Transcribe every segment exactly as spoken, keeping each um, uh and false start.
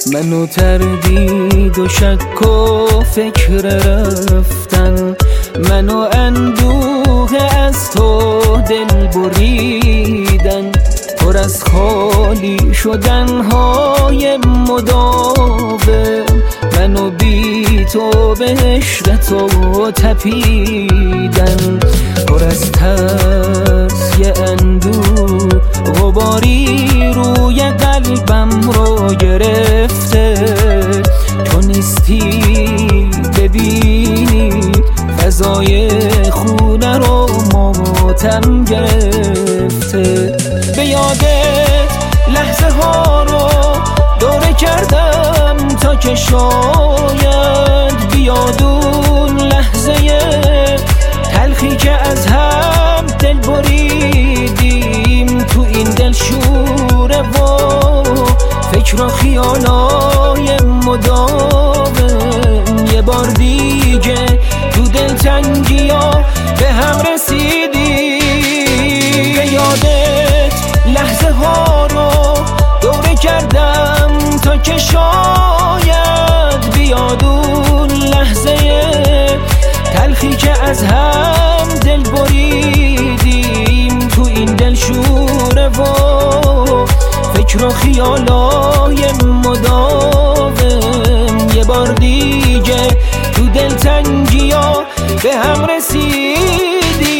منو تردید و شک و فکر رفتن، منو اندوه از تو دل بریدن، پر از خالی شدن های مداوم، منو بی تو به عشق تو تپیدن، پر از ترس یه اندوه غباری روی قلبم رو گرفته، تو نیستی ببینی فضای خونه رو ماتم گرفته. به یادت لحظه ها رو دوره کردم تا که شاید بیاد اون لحظه تلخی که از هم دل بریدیم، تو این دل شوره و فکر و خیالای مداوم، یه بار دیگه تو دل تنگیا به هم رسیدیم. به یادت لحظه ها رو دوره کردم تا که شاید بیاد اون لحظه تلخی که از هم دل بریدیم، تو این دل شوره و فکر و خیالای مداوم، یه بار دیگه تو دل تنگیا به هم رسیدیم.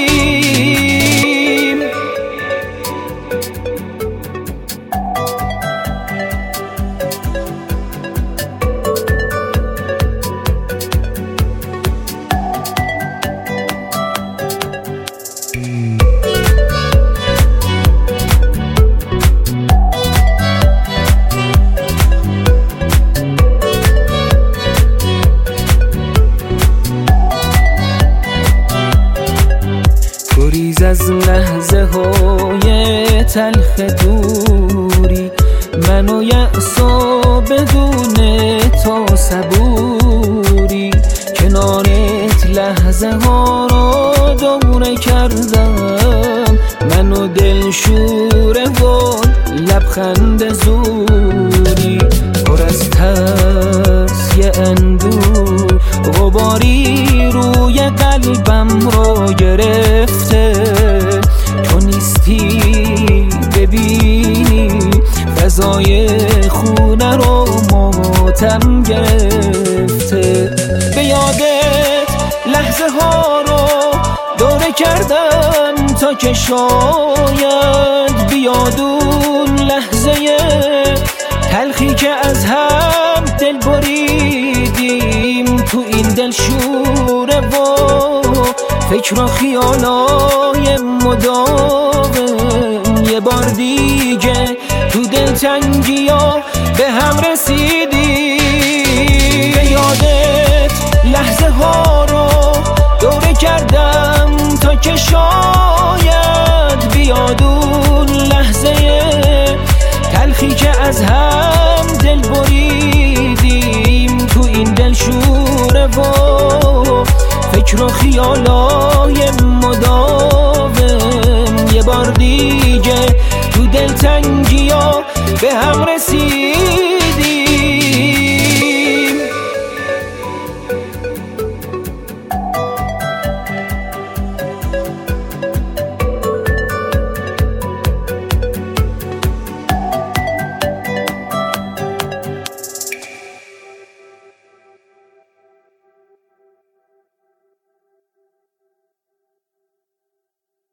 گریز از لحظه های تلخ دوری، منو یأس و بدون تو صبوری، کنارت لحظه ها رو دوره کردم، منو دل شوره و لبخند زوری، پر از ترس یه اندوه غباری روی قلبم رو گرفته، تو نیستی ببینی فضای خونه رو ماتم گرفته. به یادت لحظه ها رو دوره کردم تا که شاید بیاد اون لحظه تلخی که از هم دل بریدیم، تو این دل شوره و فکر و خیالای مداوم، یه بار دیگه تو دل تنگیا به هم رسیدیم. به یادت لحظه ها رو دوره کردم تا که شاید بیاد اون لحظه تلخی که از هم دل بریدیم، تو این دل شوره و فکر و خیالای مداوم، یه بار دیگه تو دل تنگیا به هم رسید.